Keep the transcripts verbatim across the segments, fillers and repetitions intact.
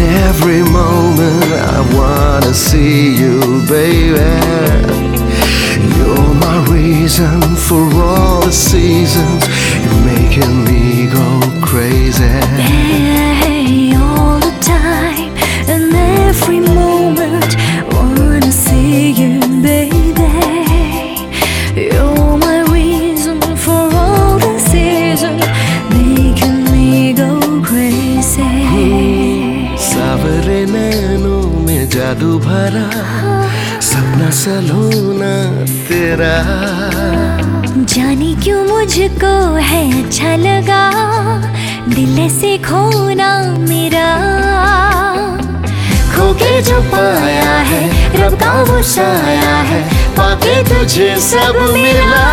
every moment I wanna see you, baby. You're my reason for all the seasons. You're making me go crazy. There all the time and every moment wanna see you, baby. You're my reason for all the seasons, making me go crazy. सावरे नैनों में जादू भरा, सपना सलोना तेरा। जाने क्यों मुझको है अच्छा लगा, दिल से खोना मेरा। खो के जो पाया है रब का वो साया है, पाके तुझे सब मिला।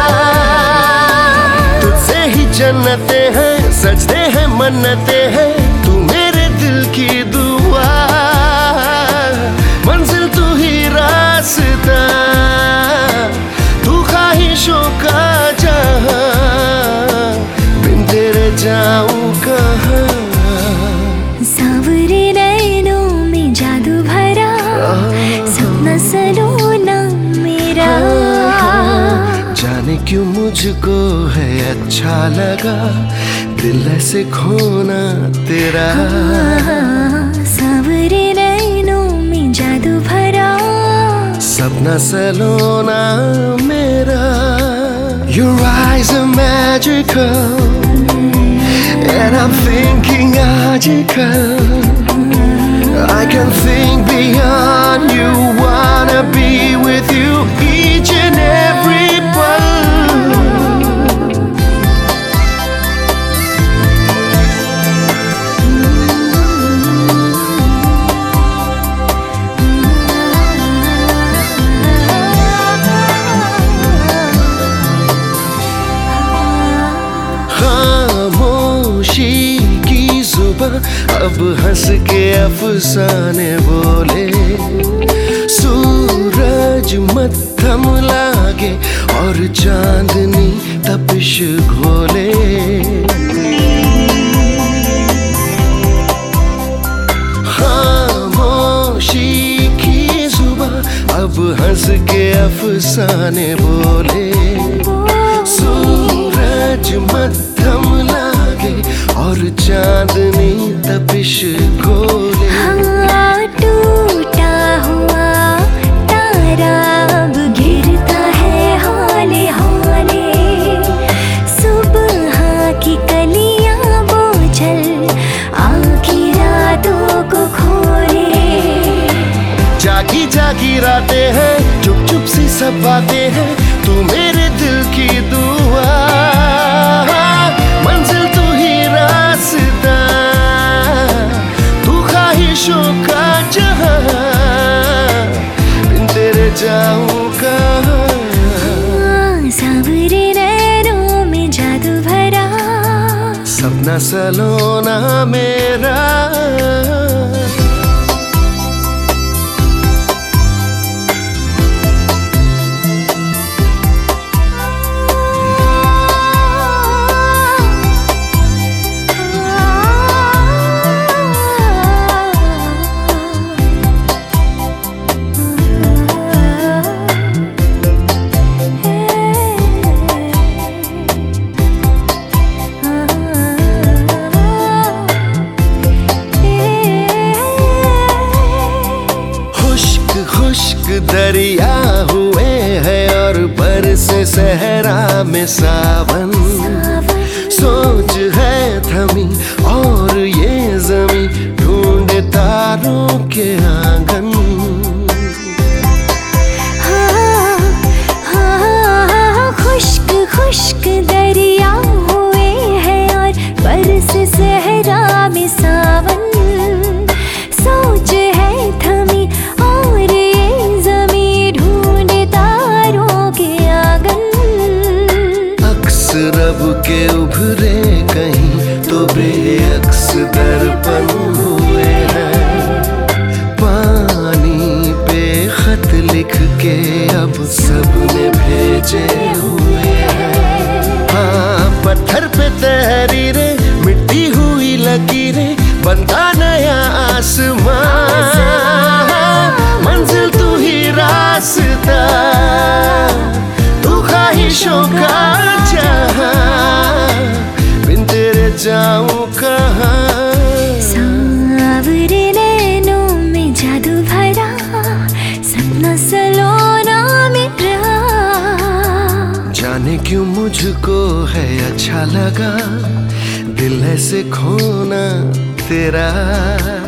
तुझसे ही जन्नतें हैं, सजदे हैं मन्नतें हैं, तू मेरे दिल की दुआ। मंजिल तू ही रास्ता, तू ख्वाहिशों का जहां, बिन तेरे जाऊं कहां। सावरे नैनों में जादू भरा, सपना सलोना मेरा। जाने क्यों मुझको है अच्छा लगा, दिल से खोना तेरा। सावरे नैनों में जादू भरा, सपना सलोना मेरा। Your eyes are magical and I'm thinking magical. I can think beyond you, wanna be with you each and every pal. खामोशी की जुबां अब हंस के अफसाने बोले, सूरज मत्थम लागे और चांदनी तपिश घोले। खामोशी की जुबां अब हंस के अफसाने बोले, सूरज मत्थम लागे और चांदनी तपिश घोले। हाँ, टूटा हुआ तारा अब गिरता है हौले हौले, सुबह की कलियां बोझल आँखी रातों को खोले। जागी जागी रातें हैं, चुप चुप सी सब बातें हैं, तू मेरे दिल की दुआ। मंजिल तू ही रास्ता, तू ख्वाहिशों का जहां, बिन तेरे जाऊं कहां। सावरे नैनों में जादू भरा, सपना सलोना मेरा। खुश्क दरिया हुए हैं और बरसे सहरा में सावन। सोच है थमी और ये जमी ढूंढे तारों के आंगन। हाँ, हाँ, खुश्क खुश्क दरिया हुए हैं और बरसे सहरा में सावन। सोच है थमी और ये जमी ढूंढे तारों के आंगन। अक्स रब के उभरे कहीं तो बेअक्स दर्पण हुए हैं। पानी पे खत लिख के अब सबने भेजे हुए हैं। हाँ, पत्थर पे तहरीरें, मिट्टी हुई लकीरें, बनता नया आसमां, मंजिल तू ही रास्ता, तू ख्वाहिशों का जहां, बिन तेरे जाऊं कहां। सांवरे नैनों में जादू भरा, सपना सलोना मेरा। जाने क्यों मुझको है अच्छा लगा, दिल ऐसे खोना तेरा।